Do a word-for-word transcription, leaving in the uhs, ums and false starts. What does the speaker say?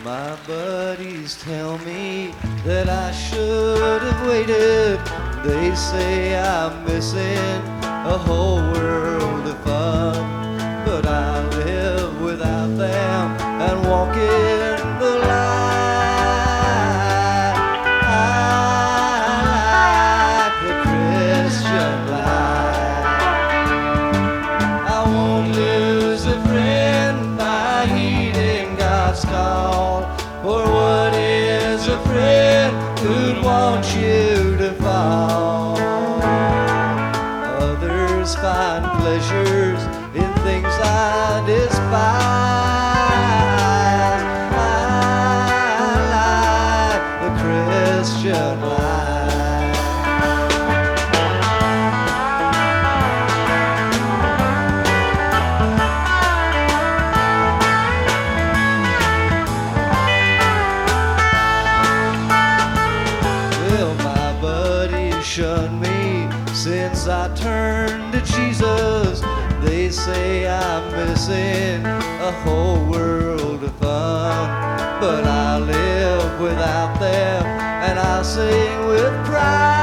My buddies tell me that I should have waited. They say I'm missing a whole world of fun, but I live without them and walk in the light. I like the Christian life. I won't lose a friend by heeding God's call. For what is a friend who'd want you to fall? Others find pleasures in things I despise. I like the Christian life. Well, my buddies shun me since I turned to Jesus. They say I'm missing a whole world of fun, but I live without them and I sing with pride.